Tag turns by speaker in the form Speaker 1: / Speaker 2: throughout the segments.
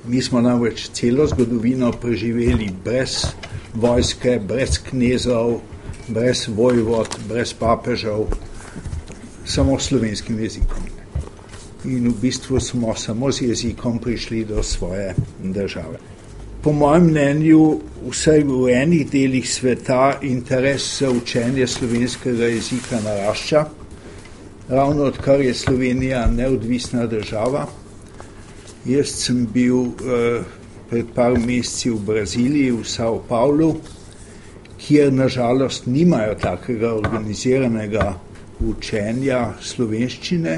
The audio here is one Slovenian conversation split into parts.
Speaker 1: Mi smo namreč celo zgodovino preživeli brez vojske, brez knezov, brez vojvod, brez papežev, samo s slovenskim jezikom. In v bistvu smo samo z jezikom prišli do svoje države. Po mojem mnenju, vsaj v enih delih sveta interes za učenje slovenskega jezika narašča, ravno odkar je Slovenija neodvisna država. Jaz sem bil pred par meseci v Braziliji, v São Paulo, kjer nažalost nimajo takega organiziranega učenja slovenščine.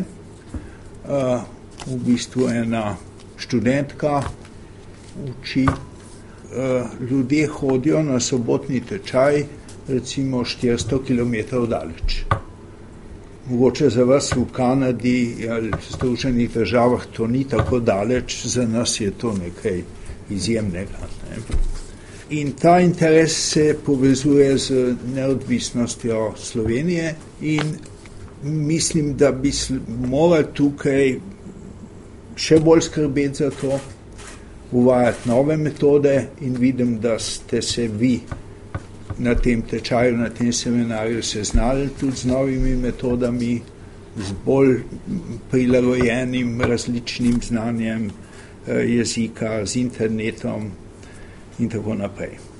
Speaker 1: V bistvu ena študentka uči, ljudje hodijo na sobotni tečaj recimo 400 km daleč. Mogoče za vas v Kanadi ali Združenih državah to ni tako daleč, za nas je to nekaj izjemnega. In ta interes se povezuje z neodvisnostjo Slovenije in mislim, da bi morali tukaj še bolj skrbeti za to, uvajati nove metode in vidim, da ste se vi na tem tečaju, na tem seminarju seznali tudi z novimi metodami, z bolj prilagojenim različnim znanjem jezika, z internetom in tako naprej.